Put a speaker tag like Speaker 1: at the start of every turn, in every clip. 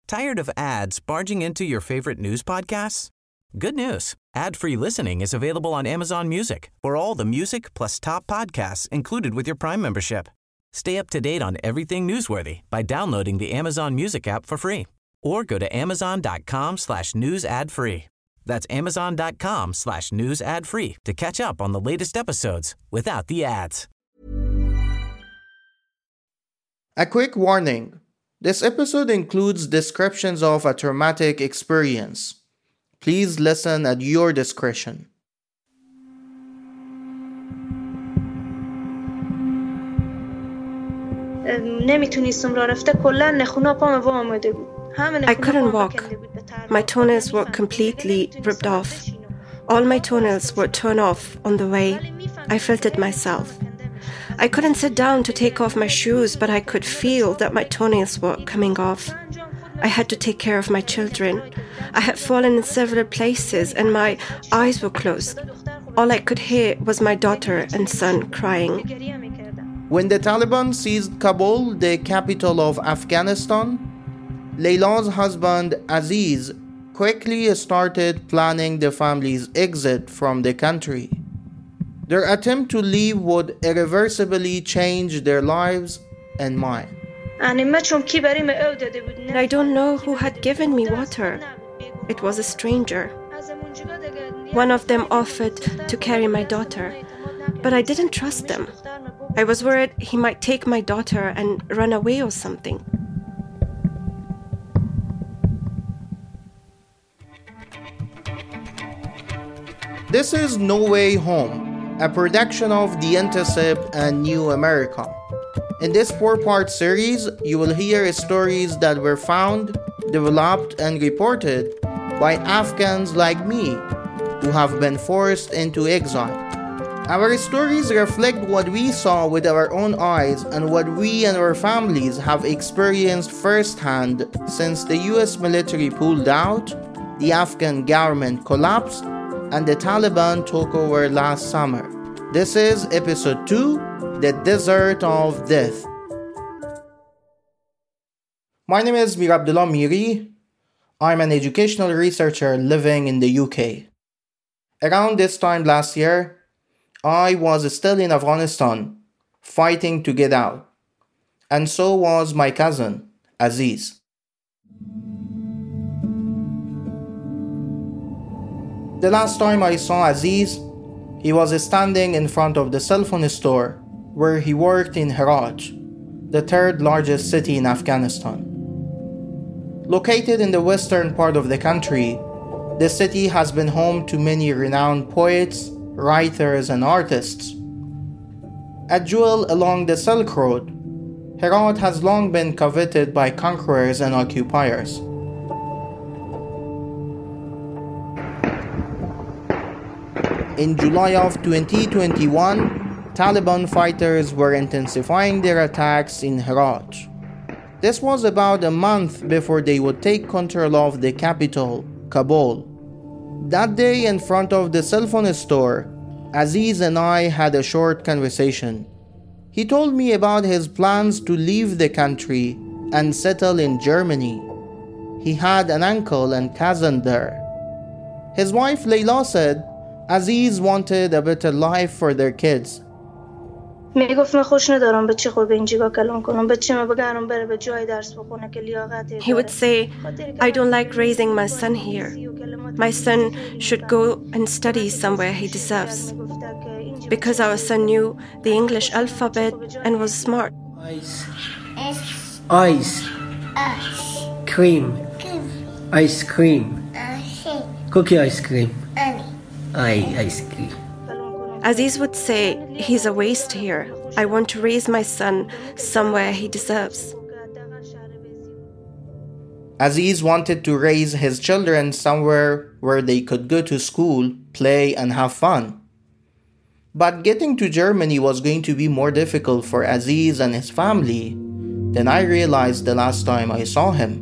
Speaker 1: Tired of ads barging into your favorite news podcasts? Good news. Ad-free listening is available on Amazon Music for all the music plus top podcasts included with your Prime membership. Stay up to date on everything newsworthy by downloading the Amazon Music app for free or go to amazon.com/news ad free. That's amazon.com/news ad free to catch up on the latest episodes without the ads.
Speaker 2: A quick warning. This episode includes descriptions of a traumatic experience. Please listen at your discretion.
Speaker 3: I couldn't walk. My toenails were completely ripped off. All my toenails were torn off on the way. I felt it myself. I couldn't sit down to take off my shoes, but I could feel that my toenails were coming off. I had to take care of my children. I had fallen in several places and my eyes were closed. All I could hear was my daughter and son crying.
Speaker 2: When the Taliban seized Kabul, the capital of Afghanistan, Layla's husband Aziz quickly started planning the family's exit from the country. Their attempt to leave would irreversibly change their lives and mine.
Speaker 3: I don't know who had given me water. It was a stranger. One of them offered to carry my daughter, but I didn't trust them. I was worried he might take my daughter and run away or something.
Speaker 2: This is No Way Home, a production of The Intercept and New America. In this 4-part series, you will hear stories that were found, developed, and reported by Afghans like me who have been forced into exile. Our stories reflect what we saw with our own eyes and what we and our families have experienced firsthand since the US military pulled out, the Afghan government collapsed, and the Taliban took over last summer. This is episode 2, The Desert of Death. My name is Mir Abdullah Miri. I'm an educational researcher living in the UK. Around this time last year, I was still in Afghanistan, fighting to get out. And so was my cousin, Aziz. The last time I saw Aziz, he was standing in front of the cell phone store where he worked in Herat, the third largest city in Afghanistan. Located in the western part of the country, the city has been home to many renowned poets, writers, and artists. A jewel along the Silk Road, Herat has long been coveted by conquerors and occupiers. In July of 2021, Taliban fighters were intensifying their attacks in Herat. This was about a month before they would take control of the capital, Kabul. That day, in front of the cell phone store, Aziz and I had a short conversation. He told me about his plans to leave the country and settle in Germany. He had an uncle and cousin there. His wife Layla said Aziz wanted a better life for their kids.
Speaker 3: He would say, I don't like raising my son here. My son should go and study somewhere he deserves. Because our son knew the English alphabet and was smart.
Speaker 4: Ice. Cream. Ice cream. Cookie ice cream. Ice cream.
Speaker 3: Aziz would say, he's a waste here. I want to raise my son somewhere he deserves.
Speaker 2: Aziz wanted to raise his children somewhere where they could go to school, play, and have fun. But getting to Germany was going to be more difficult for Aziz and his family than I realized the last time I saw him.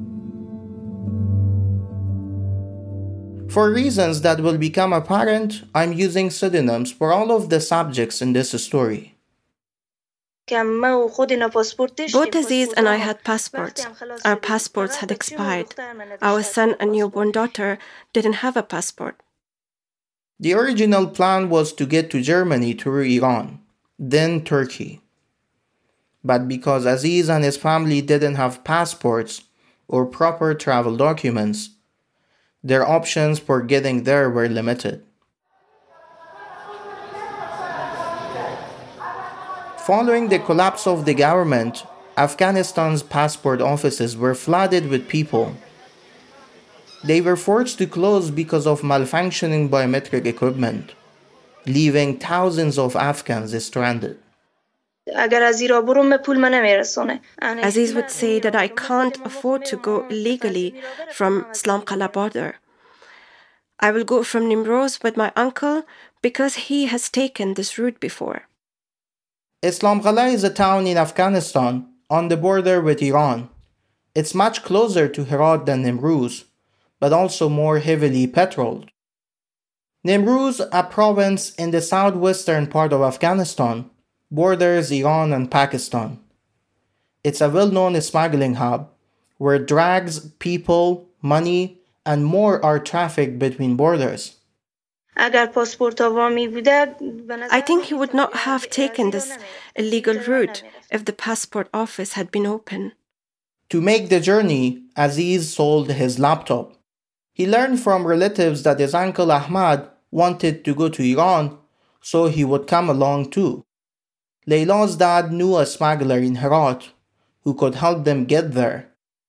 Speaker 2: For reasons that will become apparent, I'm using pseudonyms for all of the subjects in this story.
Speaker 3: Both Aziz and I had passports. Our passports had expired. Our son and newborn daughter didn't have a passport.
Speaker 2: The original plan was to get to Germany through Iran, then Turkey. But because Aziz and his family didn't have passports or proper travel documents, their options for getting there were limited. Following the collapse of the government, Afghanistan's passport offices were flooded with people. They were forced to close because of malfunctioning biometric equipment, leaving thousands of Afghans stranded.
Speaker 3: Aziz would say that I can't afford to go illegally from Slamqala border. I will go from Nimroz with my uncle because he has taken this route before.
Speaker 2: Slamqala is a town in Afghanistan on the border with Iran. It's much closer to Herat than Nimruz, but also more heavily patrolled. Nimruz, a province in the southwestern part of Afghanistan, borders Iran and Pakistan. It's a well-known smuggling hub where drugs, people, money, and more are trafficked between borders.
Speaker 3: I think he would not have taken this illegal route if the passport office had been open.
Speaker 2: To make the journey, Aziz sold his laptop. He learned from relatives that his uncle Ahmad wanted to go to Iran, so he would come along too. Layla's dad knew a smuggler in Herat who could help them get there.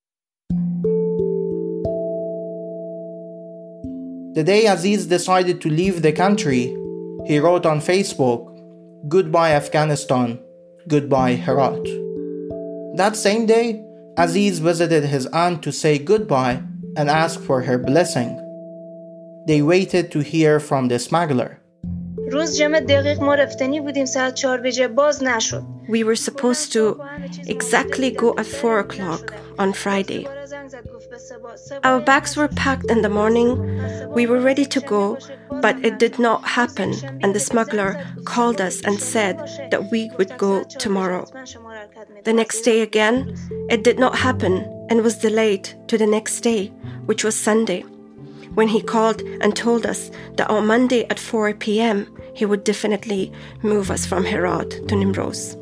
Speaker 2: The day Aziz decided to leave the country, he wrote on Facebook, "Goodbye Afghanistan, goodbye Herat." That same day, Aziz visited his aunt to say goodbye and ask for her blessing. They waited to hear from the smuggler.
Speaker 3: We were supposed to exactly go at 4 o'clock on Friday. Our bags were packed in the morning. We were ready to go, but it did not happen, and the smuggler called us and said that we would go tomorrow. The next day again, it did not happen and was delayed to the next day, which was Sunday, when he called and told us that on Monday at 4 p.m. he would definitely move us from Herat to Nimroz.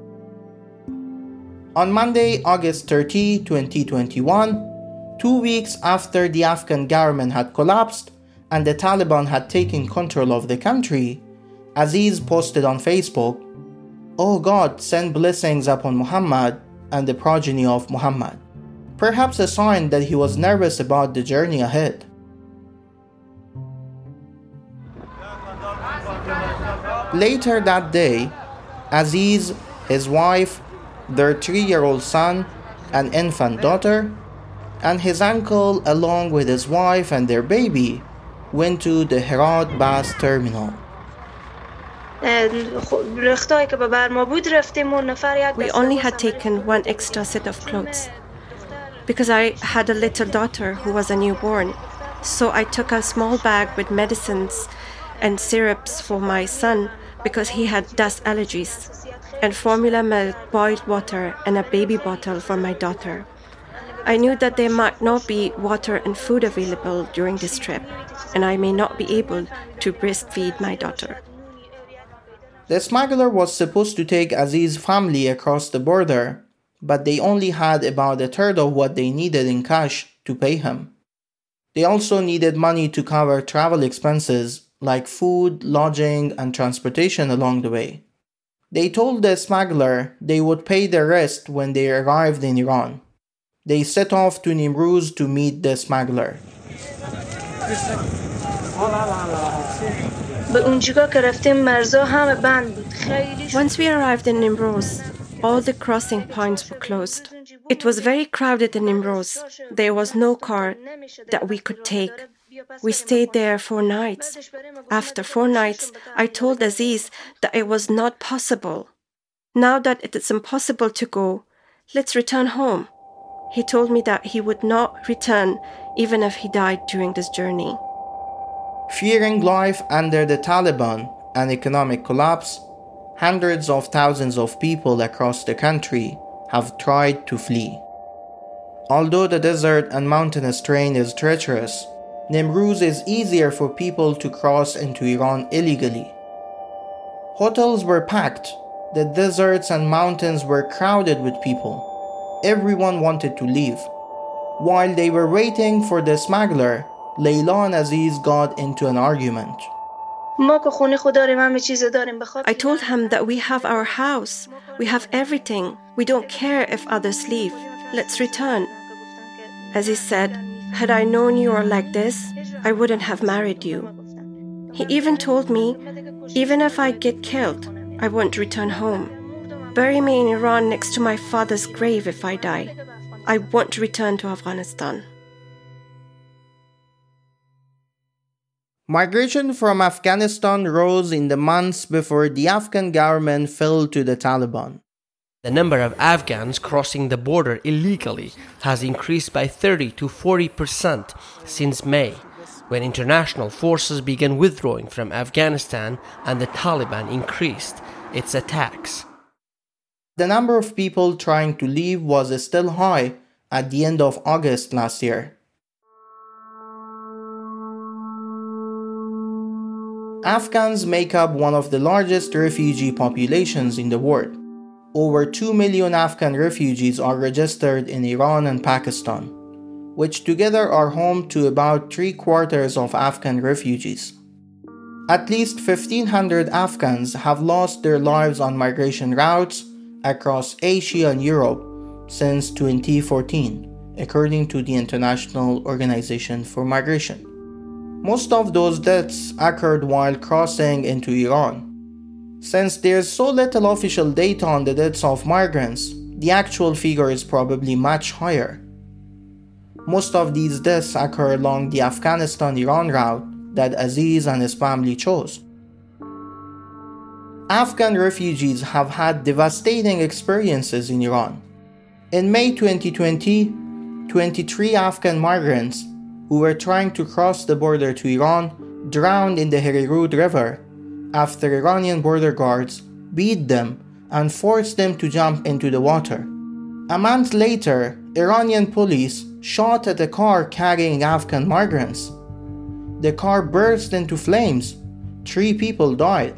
Speaker 2: On Monday, August 30, 2021, 2 weeks after the Afghan government had collapsed and the Taliban had taken control of the country, Aziz posted on Facebook, "Oh God, send blessings upon Muhammad and the progeny of Muhammad." Perhaps a sign that he was nervous about the journey ahead. Later that day, Aziz, his wife, their 3-year-old son, an infant daughter, and his uncle, along with his wife and their baby, went to the Herat bus terminal.
Speaker 3: We only had taken one extra set of clothes because I had a little daughter who was a newborn. So I took a small bag with medicines and syrups for my son because he had dust allergies, and formula milk, boiled water, and a baby bottle for my daughter. I knew that there might not be water and food available during this trip, and I may not be able to breastfeed my daughter.
Speaker 2: The smuggler was supposed to take Aziz's family across the border, but they only had about a third of what they needed in cash to pay him. They also needed money to cover travel expenses like food, lodging, and transportation along the way. They told the smuggler they would pay the rest when they arrived in Iran. They set off to Nimruz to meet the smuggler.
Speaker 3: Once we arrived in Nimroz, all the crossing points were closed. It was very crowded in Nimroz. There was no car that we could take. We stayed there 4 nights. After 4 nights, I told Aziz that it was not possible. Now that it is impossible to go, let's return home. He told me that he would not return even if he died during this journey.
Speaker 2: Fearing life under the Taliban and economic collapse, hundreds of thousands of people across the country have tried to flee. Although the desert and mountainous terrain is treacherous, Nimruz is easier for people to cross into Iran illegally. Hotels were packed, the deserts and mountains were crowded with people. Everyone wanted to leave. While they were waiting for the smuggler, Layla and Aziz got into an argument.
Speaker 3: I told him that we have our house, we have everything, we don't care if others leave, let's return. Aziz said, had I known you were like this, I wouldn't have married you. He even told me, even if I get killed, I won't return home. Bury me in Iran next to my father's grave if I die. I won't return to Afghanistan.
Speaker 2: Migration from Afghanistan rose in the months before the Afghan government fell to the Taliban.
Speaker 4: The number of Afghans crossing the border illegally has increased by 30 to 40% since May, when international forces began withdrawing from Afghanistan and the Taliban increased its attacks.
Speaker 2: The number of people trying to leave was still high at the end of August last year. Afghans make up one of the largest refugee populations in the world. Over 2 million Afghan refugees are registered in Iran and Pakistan, which together are home to about 3/4 of Afghan refugees. At least 1,500 Afghans have lost their lives on migration routes across Asia and Europe since 2014, according to the International Organization for Migration. Most of those deaths occurred while crossing into Iran. Since there's so little official data on the deaths of migrants, the actual figure is probably much higher. Most of these deaths occur along the Afghanistan-Iran route that Aziz and his family chose. Afghan refugees have had devastating experiences in Iran. In May 2020, 23 Afghan migrants who were trying to cross the border to Iran drowned in the Herirud River after Iranian border guards beat them and forced them to jump into the water. A month later, Iranian police shot at a car carrying Afghan migrants. The car burst into flames. 3 people died.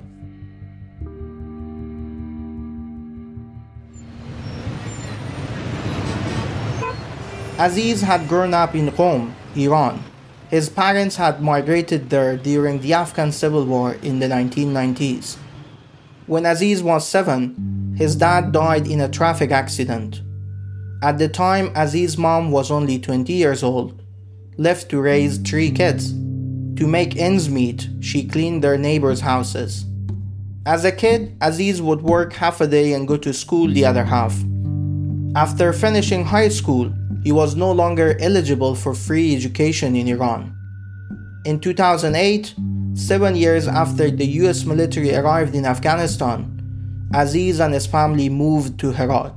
Speaker 2: Aziz had grown up in Qom, Iran. His parents had migrated there during the Afghan Civil War in the 1990s. When Aziz was 7, his dad died in a traffic accident. At the time, Aziz's mom was only 20 years old, left to raise 3 kids. To make ends meet, she cleaned their neighbors' houses. As a kid, Aziz would work half a day and go to school the other half. After finishing high school, he was no longer eligible for free education in Iran. In 2008, 7 years after the US military arrived in Afghanistan, Aziz and his family moved to Herat.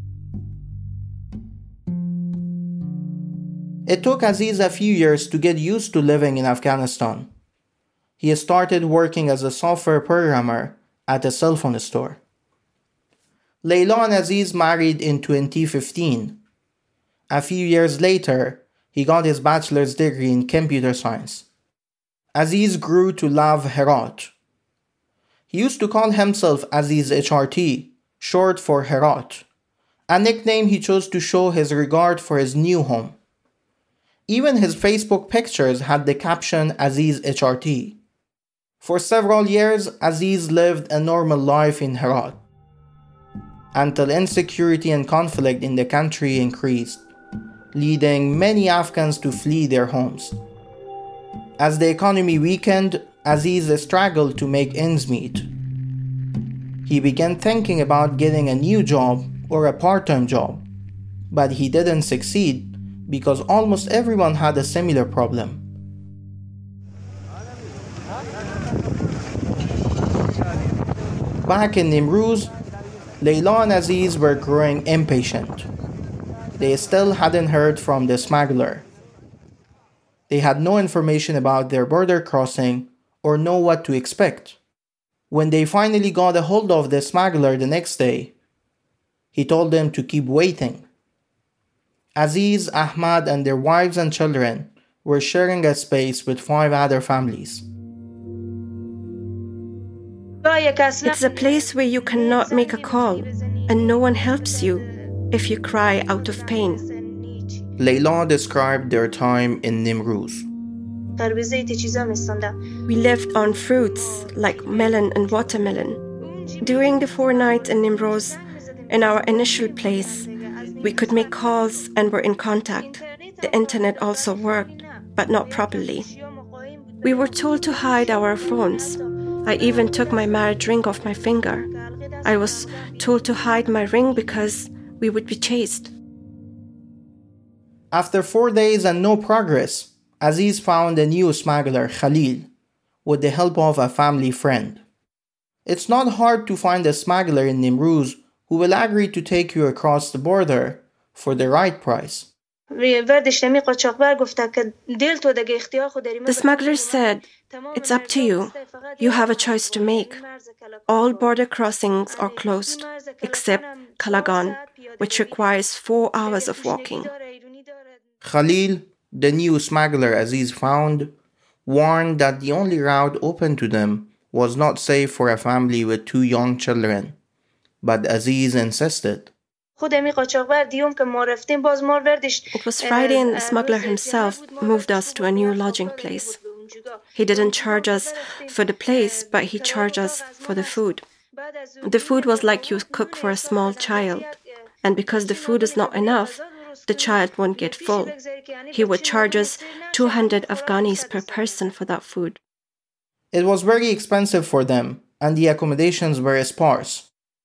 Speaker 2: It took Aziz a few years to get used to living in Afghanistan. He started working as a software programmer at a cell phone store. Layla and Aziz married in 2015. A few years later, he got his bachelor's degree in computer science. Aziz grew to love Herat. He used to call himself Aziz HRT, short for Herat, a nickname he chose to show his regard for his new home. Even his Facebook pictures had the caption Aziz HRT. For several years, Aziz lived a normal life in Herat, until insecurity and conflict in the country increased, leading many Afghans to flee their homes. As the economy weakened, Aziz struggled to make ends meet. He began thinking about getting a new job or a part-time job, but he didn't succeed because almost everyone had a similar problem. Back in Nimruz, Layla and Aziz were growing impatient. They still hadn't heard from the smuggler. They had no information about their border crossing or know what to expect. When they finally got a hold of the smuggler the next day, he told them to keep waiting. Aziz, Ahmad, and their wives and children were sharing a space with 5 other families.
Speaker 3: It's a place where you cannot make a call, and no one helps you if you cry out of pain.
Speaker 2: Layla described their time in Nimruz.
Speaker 3: We lived on fruits like melon and watermelon. During the 4 nights in Nimruz, in our initial place, we could make calls and were in contact. The internet also worked, but not properly. We were told to hide our phones. I even took my marriage ring off my finger. I was told to hide my ring because we would be chased.
Speaker 2: After 4 days and no progress, Aziz found a new smuggler, Khalil, with the help of a family friend. It's not hard to find a smuggler in Nimruz who will agree to take you across the border for the right price.
Speaker 3: The smuggler said, "It's up to you. You have a choice to make. All border crossings are closed, except Kalagan, which requires 4 hours of walking."
Speaker 2: Khalil, the new smuggler Aziz found, warned that the only route open to them was not safe for a family with 2 young children. But Aziz insisted.
Speaker 3: It was Friday and the smuggler himself moved us to a new lodging place. He didn't charge us for the place, but he charged us for the food. The food was like you cook for a small child. And because the food is not enough, the child won't get full. He would charge us 200 Afghanis per person for that food.
Speaker 2: It was very expensive for them, and the accommodations were sparse.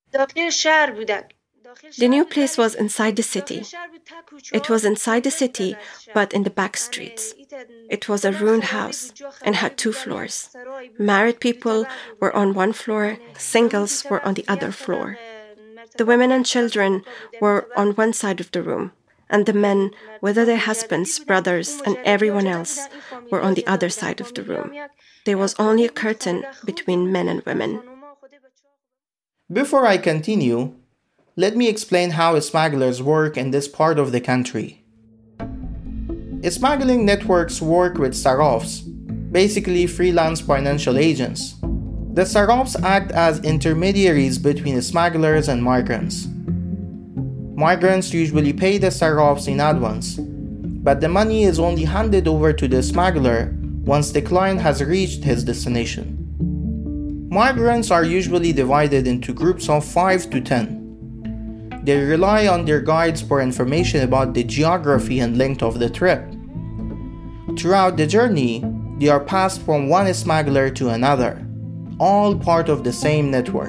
Speaker 3: The new place was inside the city. It was inside the city, but in the back streets. It was a ruined house and had 2 floors. Married people were on 1 floor, singles were on the other floor. The women and children were on one side of the room, and the men, whether their husbands, brothers, and everyone else, were on the other side of the room. There was only a curtain between men and women.
Speaker 2: Before I continue, let me explain how smugglers work in this part of the country. Smuggling networks work with sarrafs, basically freelance financial agents. The sarrafs act as intermediaries between smugglers and migrants. Migrants usually pay the sarrafs in advance, but the money is only handed over to the smuggler once the client has reached his destination. Migrants are usually divided into groups of 5 to 10. They rely on their guides for information about the geography and length of the trip. Throughout the journey, they are passed from one smuggler to another, all part of the same network.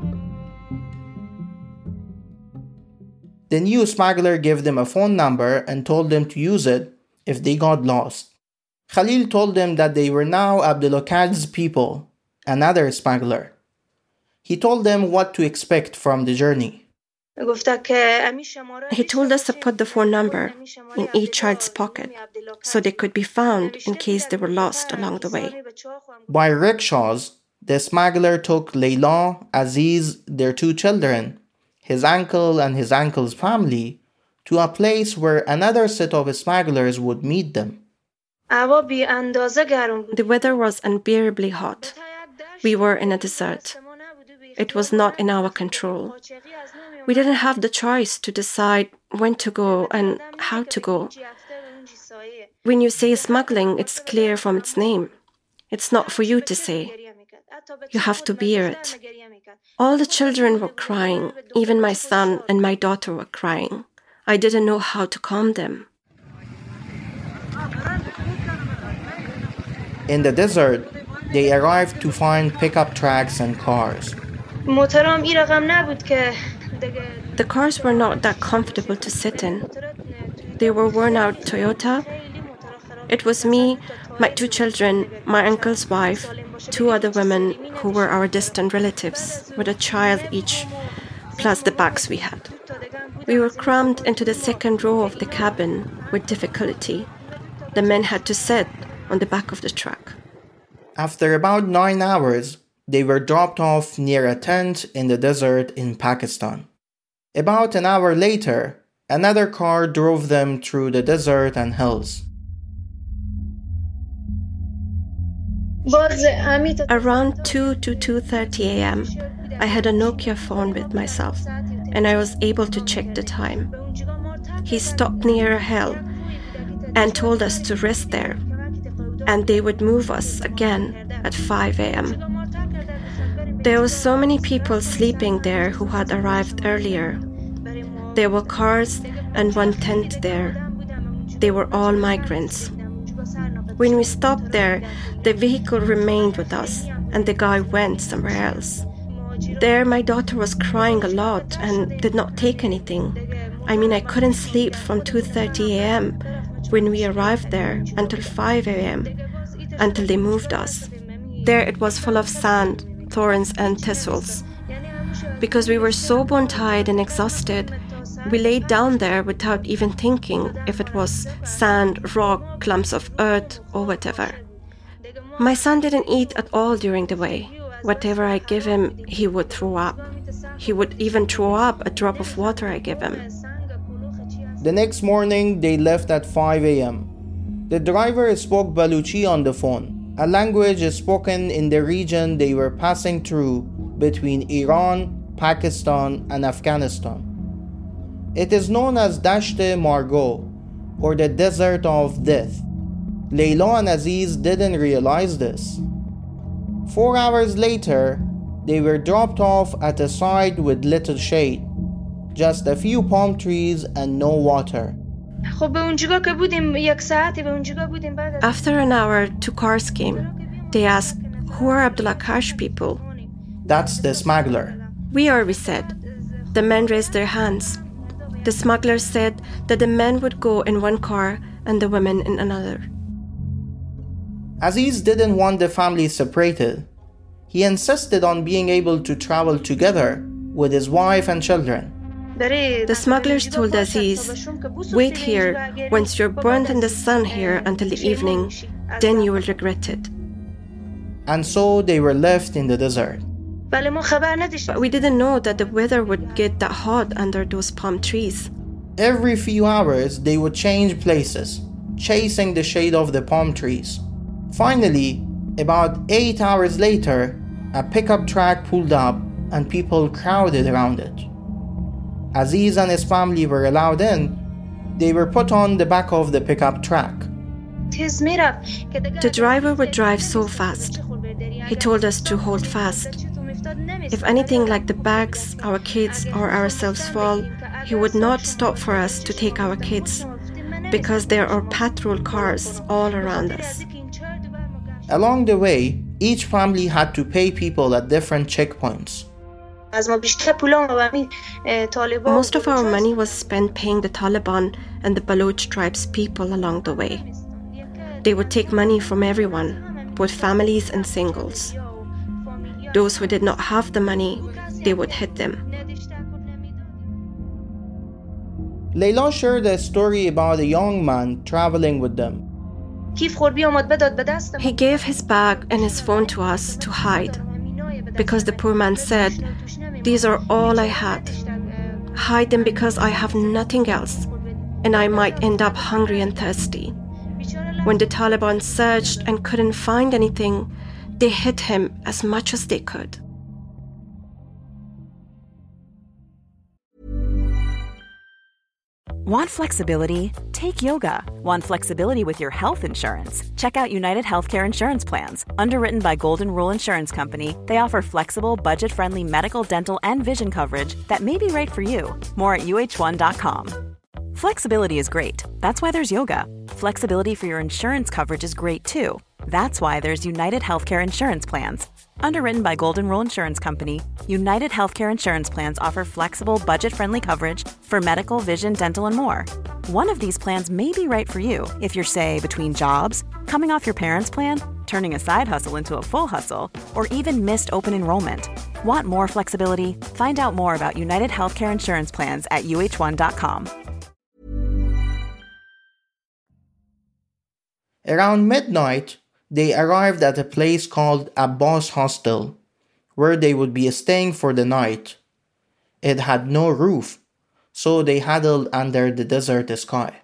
Speaker 2: The new smuggler gave them a phone number and told them to use it if they got lost. Khalil told them that they were now Abdelokad's people, another smuggler. He told them what to expect from the journey.
Speaker 3: He told us to put the phone number in each child's pocket so they could be found in case they were lost along the way.
Speaker 2: By rickshaws, the smuggler took Layla, Aziz, their 2 children, his uncle and his uncle's family, to a place where another set of smugglers would meet them.
Speaker 3: The weather was unbearably hot. We were in a desert. It was not in our control. We didn't have the choice to decide when to go and how to go. When you say smuggling, it's clear from its name. It's not for you to say. You have to bear it. All the children were crying. Even my son and my daughter were crying. I didn't know how to calm them.
Speaker 2: In the desert, they arrived to find pickup trucks and cars.
Speaker 3: The cars were not that comfortable to sit in. They were worn-out Toyota. It was me, my 2 children, my uncle's wife, 2 other women who were our distant relatives, with a child each, plus the bags we had. We were crammed into the second row of the cabin with difficulty. The men had to sit on the back of the truck.
Speaker 2: After about 9 hours, they were dropped off near a tent in the desert in Pakistan. About an hour later, another car drove them through the desert and hills.
Speaker 3: Around 2 to 2:30 a.m., I had a Nokia phone with myself, and I was able to check the time. He stopped near a hill and told us to rest there, and they would move us again at 5 a.m. There were so many people sleeping there who had arrived earlier. There were cars and one tent there. They were all migrants. When we stopped there, the vehicle remained with us, and the guy went somewhere else. There, my daughter was crying a lot and did not take anything. I mean, I couldn't sleep from 2:30 a.m. when we arrived there until 5 a.m. until they moved us. There it was full of sand, thorns and thistles. Because we were so bone-tied and exhausted, we laid down there without even thinking if it was sand, rock, clumps of earth or whatever. My son didn't eat at all during the way. Whatever I give him, he would throw up. He would even throw up a drop of water I give him.
Speaker 2: The next morning, they left at 5 a.m. The driver spoke Baluchi on the phone, a language spoken in the region they were passing through between Iran, Pakistan, and Afghanistan. It is known as Dasht-e Margo, or the Desert of Death. Layla and Aziz didn't realize this. 4 hours later, they were dropped off at a site with little shade, just a few palm trees and no water.
Speaker 3: After an hour, 2 cars came. They asked, "Who are Abdullah Kash people?"
Speaker 2: That's the smuggler.
Speaker 3: "We are," we said. The men raised their hands. The smugglers said that the men would go in one car and the women in another.
Speaker 2: Aziz didn't want the family separated. He insisted on being able to travel together with his wife and children.
Speaker 3: The smugglers told Aziz, "Wait here. Once you're burnt in the sun here until the evening, then you will regret it."
Speaker 2: And so they were left in the desert.
Speaker 3: But we didn't know that the weather would get that hot under those palm trees.
Speaker 2: Every few hours, they would change places, chasing the shade of the palm trees. Finally, about 8 hours later, a pickup truck pulled up and people crowded around it. Aziz and his family were allowed in. They were put on the back of the pickup truck.
Speaker 3: The driver would drive so fast. He told us to hold fast. If anything like the bags, our kids, or ourselves fall, he would not stop for us to take our kids, because there are patrol cars all around us.
Speaker 2: Along the way, each family had to pay people at different checkpoints.
Speaker 3: Most of our money was spent paying the Taliban and the Baloch tribes people along the way. They would take money from everyone, both families and singles. Those who did not have the money, they would hit them.
Speaker 2: Layla shared a story about a young man traveling with them.
Speaker 3: He gave his bag and his phone to us to hide, because the poor man said, "These are all I had. Hide them because I have nothing else, and I might end up hungry and thirsty." When the Taliban searched and couldn't find anything, they hit him as much as they could.
Speaker 5: Want flexibility? Take yoga. Want flexibility with your health insurance? Check out United Healthcare Insurance Plans. Underwritten by Golden Rule Insurance Company, they offer flexible, budget-friendly medical, dental, and vision coverage that may be right for you. More at uh1.com. Flexibility is great. That's why there's yoga. Flexibility for your insurance coverage is great too. That's why there's United Healthcare Insurance Plans. Underwritten by Golden Rule Insurance Company, United Healthcare Insurance Plans offer flexible, budget-friendly coverage for medical, vision, dental, and more. One of these plans may be right for you if you're, say, between jobs, coming off your parents' plan, turning a side hustle into a full hustle, or even missed open enrollment. Want more flexibility? Find out more about United Healthcare Insurance Plans at uh1.com.
Speaker 2: Around midnight, they arrived at a place called Abbas Hostel, where they would be staying for the night. It had no roof, so they huddled under the desert sky.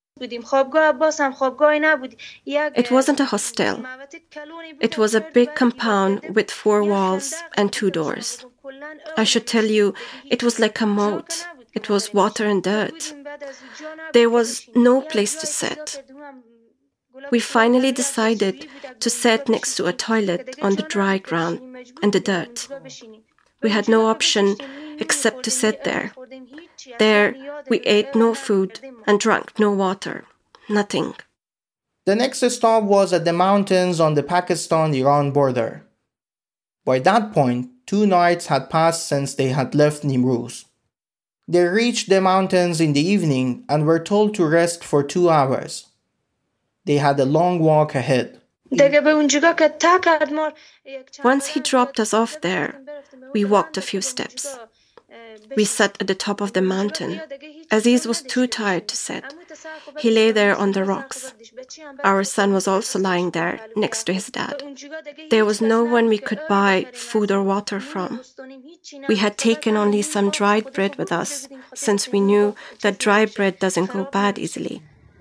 Speaker 3: It wasn't a hostel. It was a big compound with 4 walls and 2 doors. I should tell you, it was like a moat. It was water and dirt. There was no place to sit. We finally decided to sit next to a toilet on the dry ground and the dirt. We had no option except to sit there. There, we ate no food and drank no water. Nothing.
Speaker 2: The next stop was at the mountains on the Pakistan-Iran border. By that point, 2 nights had passed since they had left Nimruz. They reached the mountains in the evening and were told to rest for 2 hours. They had a long walk ahead.
Speaker 3: Once he dropped us off there, we walked a few steps. We sat at the top of the mountain. Aziz was too tired to sit. He lay there on the rocks. Our son was also lying there next to his dad. There was no one we could buy food or water from. We had taken only some dried bread with us, since we knew that dry bread doesn't go bad easily.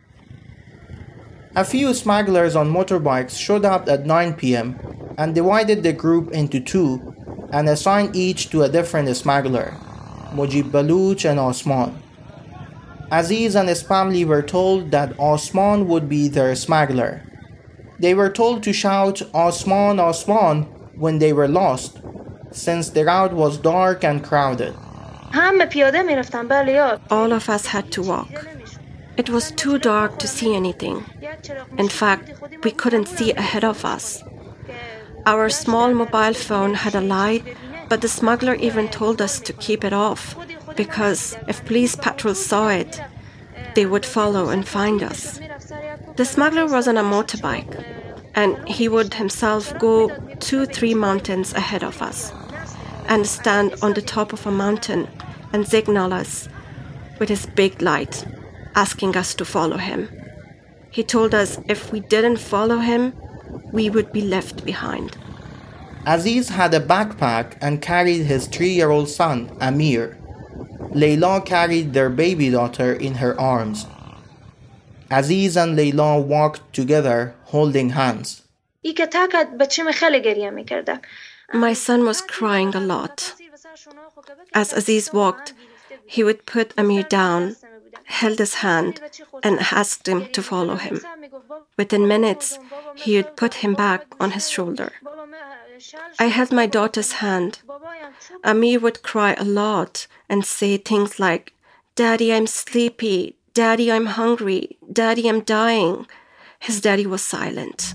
Speaker 2: A few smugglers on motorbikes showed up at 9 p.m. and divided the group into 2 and assigned each to a different smuggler, Mujib Baluch and Osman. Aziz and his family were told that Osman would be their smuggler. They were told to shout Osman, Osman when they were lost, since the route was dark and crowded.
Speaker 3: All of us had to walk. It was too dark to see anything. In fact, we couldn't see ahead of us. Our small mobile phone had a light, but the smuggler even told us to keep it off, because if police patrols saw it, they would follow and find us. The smuggler was on a motorbike, and he would himself go 2-3 mountains ahead of us and stand on the top of a mountain and signal us with his big light, asking us to follow him. He told us if we didn't follow him, we would be left behind.
Speaker 2: Aziz had a backpack and carried his 3-year-old son, Amir. Layla carried their baby daughter in her arms. Aziz and Layla walked together, holding hands.
Speaker 3: My son was crying a lot. As Aziz walked, he would put Amir down, held his hand, and asked him to follow him. Within minutes, he would put him back on his shoulder. I held my daughter's hand. Amir would cry a lot and say things like, "Daddy, I'm sleepy. Daddy, I'm hungry. Daddy, I'm dying." His daddy was silent.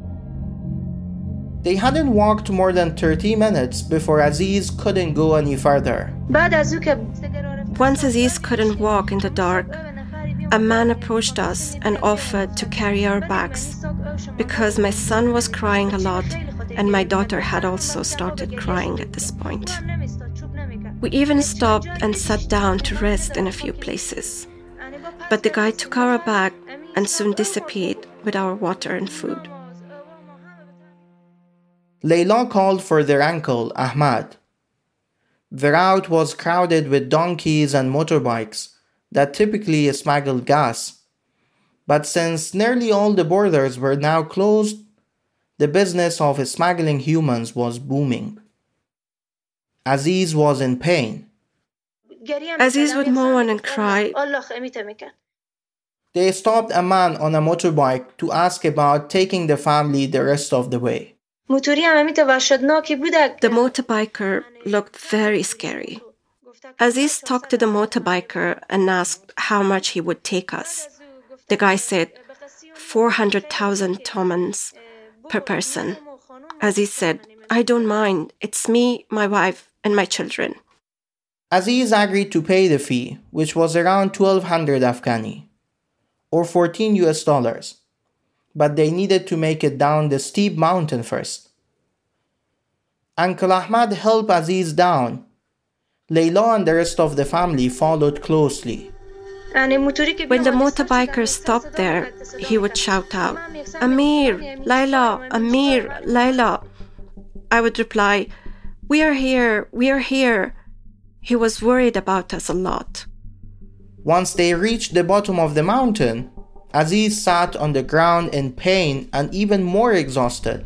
Speaker 2: They hadn't walked more than 30 minutes before Aziz couldn't go any further.
Speaker 3: Once Aziz couldn't walk in the dark, a man approached us and offered to carry our bags because my son was crying a lot and my daughter had also started crying at this point. We even stopped and sat down to rest in a few places. But the guy took our bag and soon disappeared with our water and food.
Speaker 2: Layla called for their uncle, Ahmad. The route was crowded with donkeys and motorbikes that typically smuggled gas. But since nearly all the borders were now closed, the business of smuggling humans was booming. Aziz was in pain.
Speaker 3: Aziz would moan and cry.
Speaker 2: They stopped a man on a motorbike to ask about taking the family the rest of the way.
Speaker 3: The motorbiker looked very scary. Aziz talked to the motorbiker and asked how much he would take us. The guy said 400,000 tomans per person. Aziz said, "I don't mind. It's me, my wife, and my children."
Speaker 2: Aziz agreed to pay the fee, which was around 1,200 Afghani, or $14, but they needed to make it down the steep mountain first. Uncle Ahmad helped Aziz down. Layla and the rest of the family followed closely.
Speaker 3: When the motorbiker stopped there, he would shout out, "Amir, Layla, Amir, Layla." I would reply, We are here, we are here. He was worried about us a lot.
Speaker 2: Once they reached the bottom of the mountain, Aziz sat on the ground in pain and even more exhausted.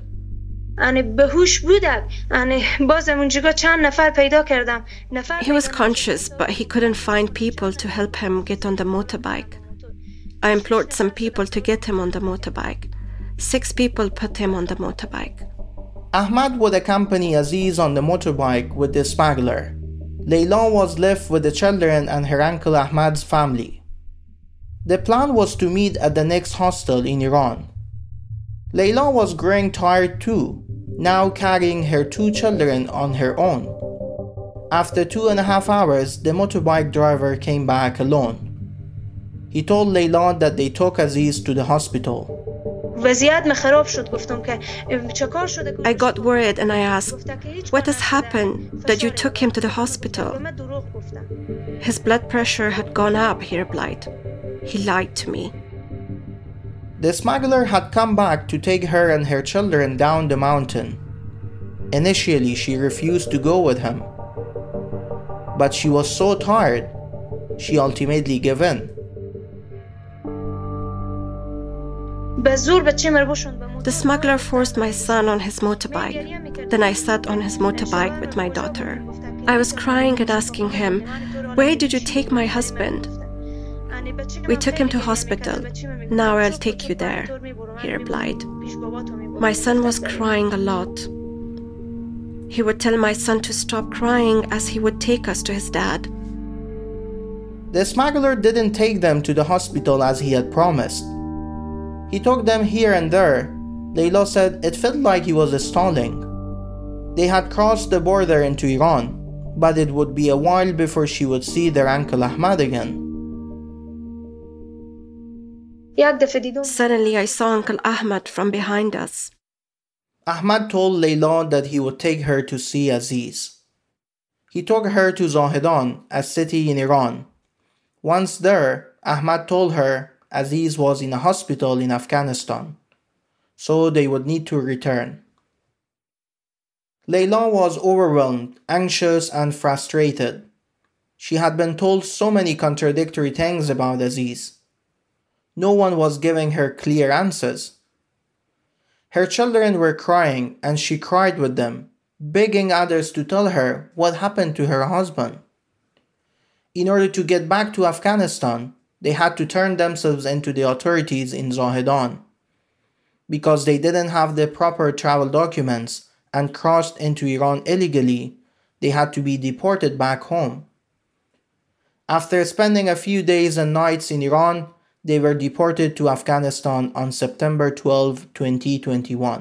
Speaker 3: He was conscious, but he couldn't find people to help him get on the motorbike. I implored some people to get him on the motorbike. 6 people put him on the motorbike.
Speaker 2: Ahmad would accompany Aziz on the motorbike with the smuggler. Layla was left with the children and her uncle Ahmad's family. The plan was to meet at the next hostel in Iran. Layla was growing tired too, now carrying her 2 children on her own. After 2.5 hours, the motorbike driver came back alone. He told Layla that they took Aziz to the hospital.
Speaker 3: I got worried and I asked, "What has happened that you took him to the hospital?" His blood pressure had gone up, he replied. He lied to me.
Speaker 2: The smuggler had come back to take her and her children down the mountain. Initially, she refused to go with him. But she was so tired, she ultimately gave in.
Speaker 3: The smuggler forced my son on his motorbike. Then I sat on his motorbike with my daughter. I was crying and asking him, "Where did you take my husband?" "We took him to hospital. Now I'll take you there," he replied. My son was crying a lot. He would tell my son to stop crying as he would take us to his dad.
Speaker 2: The smuggler didn't take them to the hospital as he had promised. He took them here and there. Layla said it felt like he was stalling. They had crossed the border into Iran, but it would be a while before she would see their uncle Ahmad again.
Speaker 3: Suddenly I saw Uncle Ahmad from behind us.
Speaker 2: Ahmad told Layla that he would take her to see Aziz. He took her to Zahedan, a city in Iran. Once there, Ahmad told her Aziz was in a hospital in Afghanistan, so they would need to return. Layla was overwhelmed, anxious, and frustrated. She had been told so many contradictory things about Aziz. No one was giving her clear answers. Her children were crying, and she cried with them, begging others to tell her what happened to her husband. In order to get back to Afghanistan, they had to turn themselves into the authorities in Zahedan. Because they didn't have the proper travel documents and crossed into Iran illegally, they had to be deported back home. After spending a few days and nights in Iran, they were deported to Afghanistan on September 12, 2021.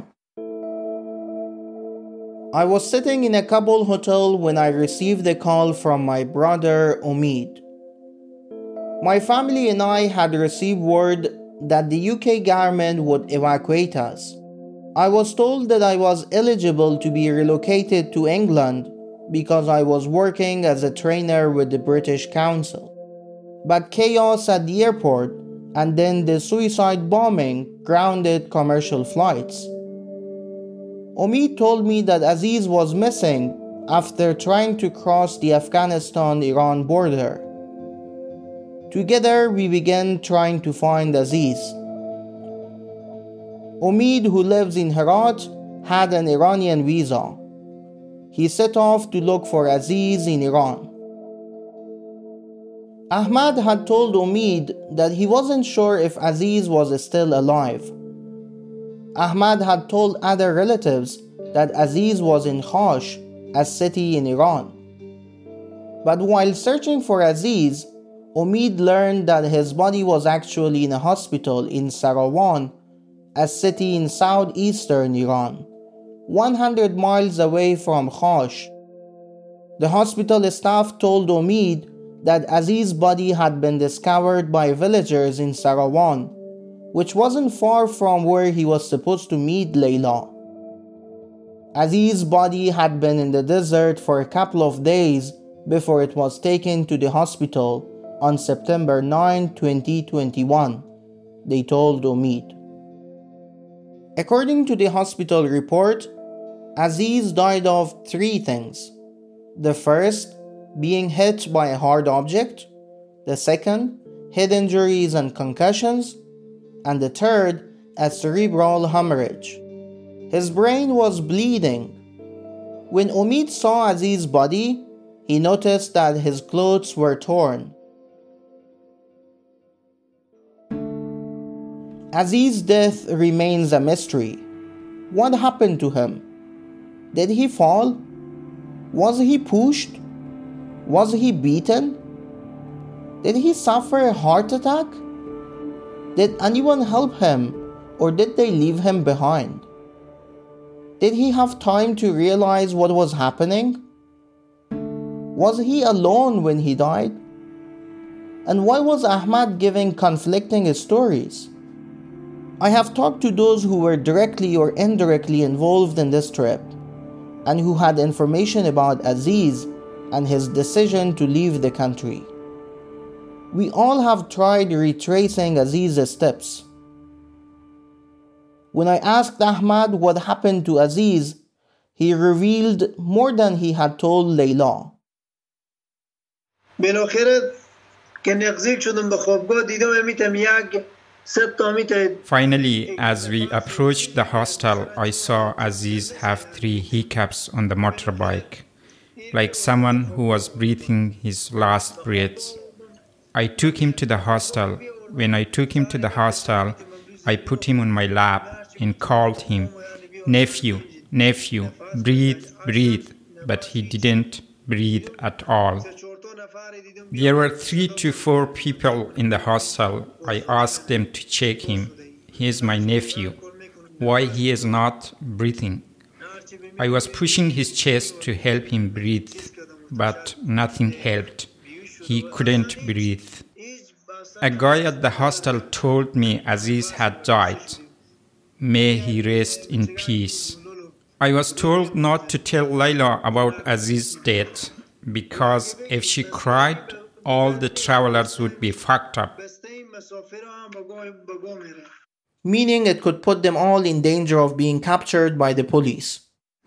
Speaker 2: I was sitting in a Kabul hotel when I received a call from my brother Omid. My family and I had received word that the UK government would evacuate us. I was told that I was eligible to be relocated to England because I was working as a trainer with the British Council. But chaos at the airport and then the suicide bombing grounded commercial flights. Omid told me that Aziz was missing after trying to cross the Afghanistan-Iran border. Together, we began trying to find Aziz. Omid, who lives in Herat, had an Iranian visa. He set off to look for Aziz in Iran. Ahmad had told Omid that he wasn't sure if Aziz was still alive. Ahmad had told other relatives that Aziz was in Khash, a city in Iran. But while searching for Aziz, Omid learned that his body was actually in a hospital in Sarawan, a city in southeastern Iran, 100 miles away from Khash. The hospital staff told Omid that Aziz's body had been discovered by villagers in Sarawan, which wasn't far from where he was supposed to meet Layla. Aziz's body had been in the desert for a couple of days before it was taken to the hospital on September 9, 2021, they told Omid. According to the hospital report, Aziz died of 3 things. The first, being hit by a hard object. The second, head injuries and concussions. And the third, a cerebral hemorrhage. His brain was bleeding. When Omid saw Aziz's body, he noticed that his clothes were torn. Aziz's death remains a mystery. What happened to him? Did he fall? Was he pushed? Was he beaten? Did he suffer a heart attack? Did anyone help him, or did they leave him behind? Did he have time to realize what was happening? Was he alone when he died? And why was Ahmad giving conflicting stories? I have talked to those who were directly or indirectly involved in this trip, and who had information about Aziz and his decision to leave the country. We all have tried retracing Aziz's steps. When I asked Ahmad what happened to Aziz, he revealed more than he had told Layla.
Speaker 6: Finally, as we approached the hostel, I saw Aziz have 3 hiccups on the motorbike, like someone who was breathing his last breaths. I took him to the hostel. When I took him to the hostel, I put him on my lap and called him, "Nephew, nephew, breathe, breathe," but he didn't breathe at all. There were 3 to 4 people in the hostel. I asked them to check him. "He is my nephew. Why he is not breathing?" I was pushing his chest to help him breathe, but nothing helped. He couldn't breathe. A guy at the hostel told me Aziz had died. May he rest in peace. I was told not to tell Layla about Aziz's death, because if she cried, all the travelers would be fucked up.
Speaker 2: Meaning it could put them all in danger of being captured by the police.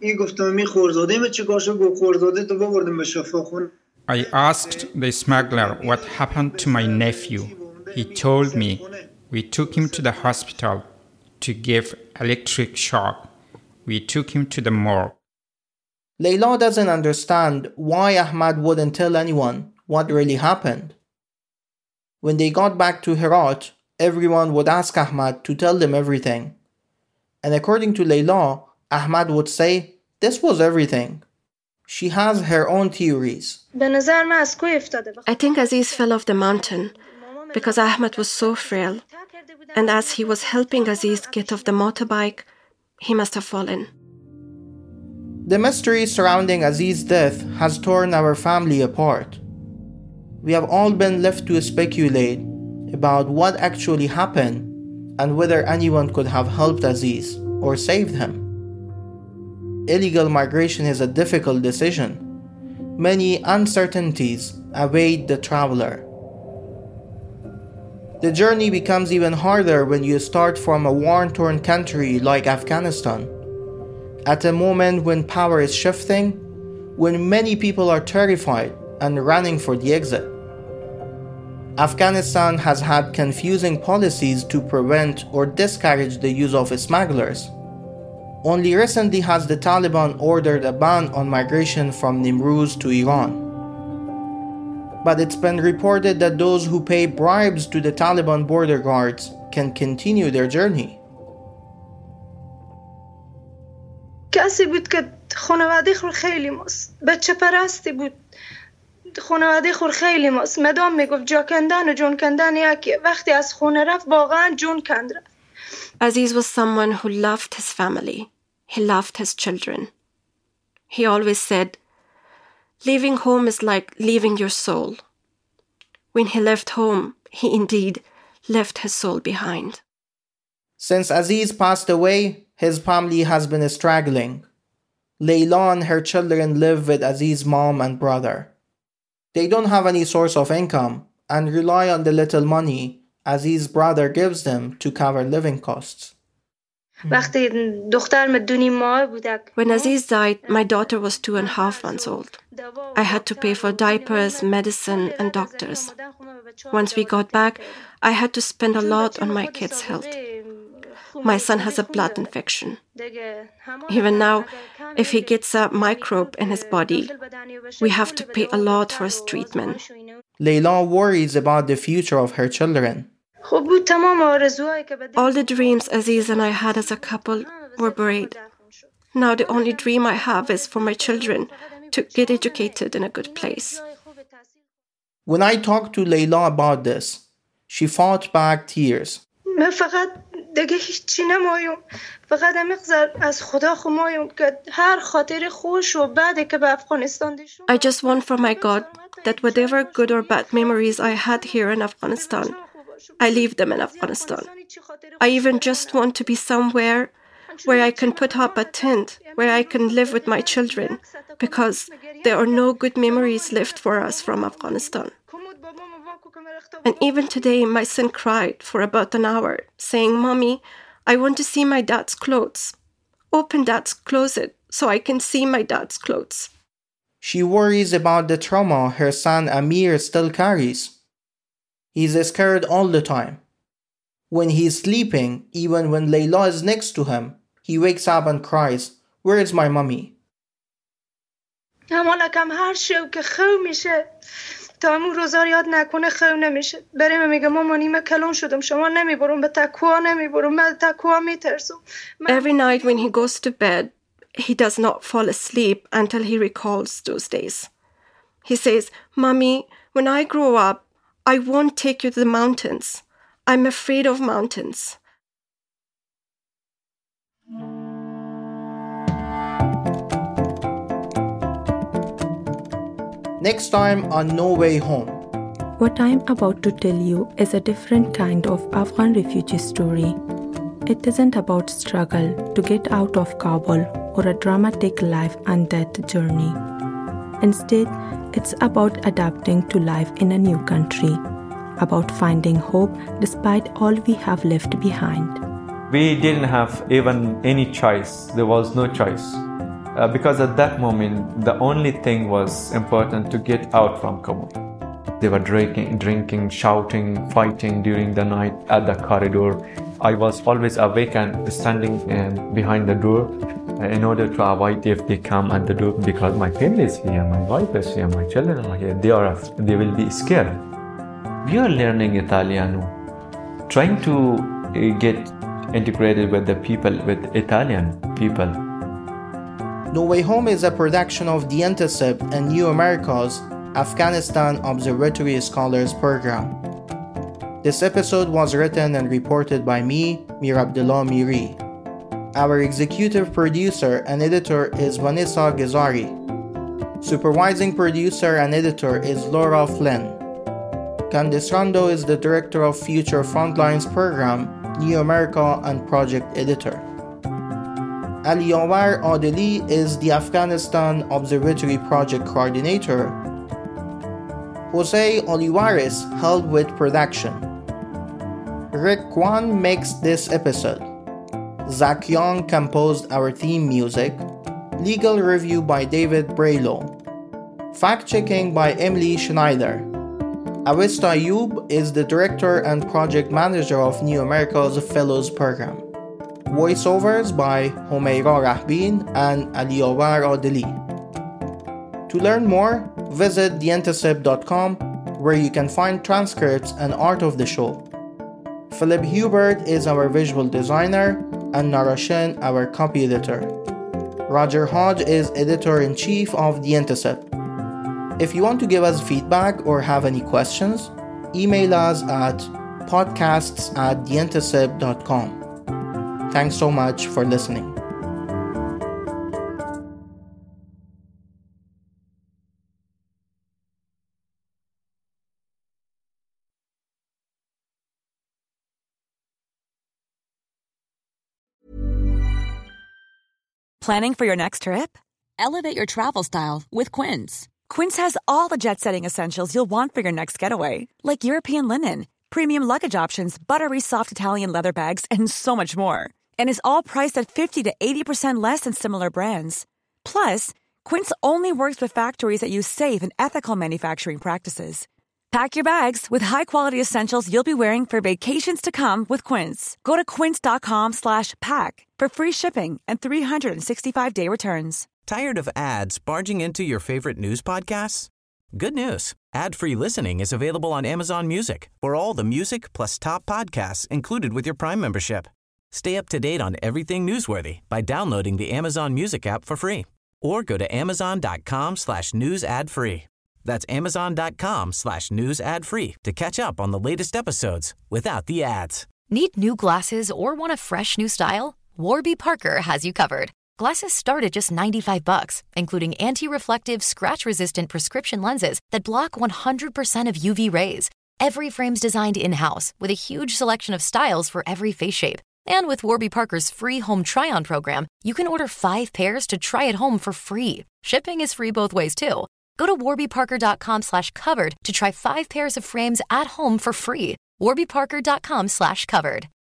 Speaker 6: I asked the smuggler what happened to my nephew. He told me, "We took him to the hospital to give electric shock. We took him to the morgue."
Speaker 2: Layla doesn't understand why Ahmad wouldn't tell anyone what really happened. When they got back to Herat, everyone would ask Ahmad to tell them everything. And according to Layla, Ahmad would say, "This was everything." She has her own theories.
Speaker 3: I think Aziz fell off the mountain because Ahmad was so frail, and as he was helping Aziz get off the motorbike, he must have fallen.
Speaker 2: The mystery surrounding Aziz's death has torn our family apart. We have all been left to speculate about what actually happened and whether anyone could have helped Aziz or saved him. Illegal migration is a difficult decision. Many uncertainties await the traveler. The journey becomes even harder when you start from a war-torn country like Afghanistan, at a moment when power is shifting, when many people are terrified and running for the exit. Afghanistan has had confusing policies to prevent or discourage the use of smugglers. Only recently has the Taliban ordered a ban on migration from Nimruz to Iran. But it's been reported that those who pay bribes to the Taliban border guards can continue their journey.
Speaker 7: کسی بود که خانواده خور خیلی ماست بچه پرستی بود خانواده خور خیلی ماست مدام میگفت جا کندن و جون کندن یکیه وقتی از خونه رفت واقعا جون کند رفت.
Speaker 3: Aziz was someone who loved his family. He loved his children. He always said, "Leaving home is like leaving your soul." When he left home, he indeed left his soul behind.
Speaker 2: Since Aziz passed away, his family has been struggling. Layla and her children live with Aziz's mom and brother. They don't have any source of income and rely on the little money Aziz's brother gives them to cover living costs.
Speaker 3: When Aziz died, my daughter was 2.5 months old. I had to pay for diapers, medicine, and doctors. Once we got back, I had to spend a lot on my kid's health. My son has a blood infection. Even now, if he gets a microbe in his body, we have to pay a lot for his treatment.
Speaker 2: Leila worries about the future of her children.
Speaker 3: All the dreams Aziz and I had as a couple were buried. Now the only dream I have is for my children to get educated in a good place.
Speaker 2: When I talked to Leila about this, she fought back tears.
Speaker 3: I just want from my God that whatever good or bad memories I had here in Afghanistan, I leave them in Afghanistan. I even just want to be somewhere where I can put up a tent, where I can live with my children, because there are no good memories left for us from Afghanistan. And even today, my son cried for about an hour, saying, "Mommy, I want to see my dad's clothes. Open dad's closet so I can see my dad's clothes."
Speaker 2: She worries about the trauma her son Amir still carries. He's scared all the time. When he's sleeping, even when Leila is next to him, he wakes up and cries, "Where is my mommy?"
Speaker 7: تا روزا یاد نکنه خو نمیشه. بریم میگه مامانی من کلون شدم شما نمیبرم به تکوا نمیبرم من تکوا میترسم.
Speaker 3: Every night when he goes to bed, he does not fall asleep until he recalls those days. He says, "Mommy, when I grow up, I won't take you to the mountains. I'm afraid of mountains."
Speaker 2: Next time on No Way Home.
Speaker 8: What I'm about to tell you is a different kind of Afghan refugee story. It isn't about struggle to get out of Kabul or a dramatic life and death journey. Instead, it's about adapting to life in a new country, about finding hope despite all we have left behind.
Speaker 9: We didn't have even any choice. There was no choice. Because at that moment, the only thing was important to get out from Kabul. They were drinking, shouting, fighting during the night at the corridor. I was always awake and standing behind the door in order to avoid if they come at the door, because my family is here, my wife is here, my children are here. They will be scared. We are learning Italiano, trying to get integrated with the people, with Italian people.
Speaker 2: No Way Home is a production of the INTSIP and New America's Afghanistan Observatory Scholars Program. This episode was written and reported by me, Mir Abdullah Miri. Our executive producer and editor is Vanessa Ghazari. Supervising producer and editor is Laura Flynn. Candice Rondo is the director of Future Frontlines Program, New America and project editor. Aliyawar Adeli is the Afghanistan Observatory Project Coordinator. Jose Olivares helped with production. Rick Kwan mixed this episode. Zach Young composed our theme music. Legal review by David Braylow. Fact-checking by Emily Schneider. Awista Ayub is the director and project manager of New America's Fellows Program. Voiceovers by Humaira Rahbin and Aliyawar Adeli. To learn more, visit theintersip.com, where you can find transcripts and art of the show. Philip Hubert is our visual designer and Narashin our copy editor. Roger Hodge is editor-in-chief of The INTSIP. If you want to give us feedback or have any questions, email us at podcasts@theintersip.com. Thanks so much for listening.
Speaker 5: Planning for your next trip? Elevate your travel style with Quince. Quince has all the jet-setting essentials you'll want for your next getaway, like European linen, premium luggage options, buttery soft Italian leather bags, and so much more. and is all priced at 50 to 80% less than similar brands. Plus, Quince only works with factories that use safe and ethical manufacturing practices. Pack your bags with high-quality essentials you'll be wearing for vacations to come with Quince. Go to quince.com/pack for free shipping and 365-day returns.
Speaker 1: Tired of ads barging into your favorite news podcasts? Good news. Ad-free listening is available on Amazon Music for all the music plus top podcasts included with your Prime membership. Stay up to date on everything newsworthy by downloading the Amazon Music app for free or go to amazon.com/news ad free. That's amazon.com/news ad free to catch up on the latest episodes without the ads.
Speaker 10: Need new glasses or want a fresh new style? Warby Parker has you covered. Glasses start at just $95, including anti-reflective, scratch-resistant prescription lenses that block 100% of UV rays. Every frame's designed in-house with a huge selection of styles for every face shape. And with Warby Parker's free home try-on program, you can order 5 pairs to try at home for free. Shipping is free both ways, too. Go to warbyparker.com/covered to try 5 pairs of frames at home for free. warbyparker.com/covered.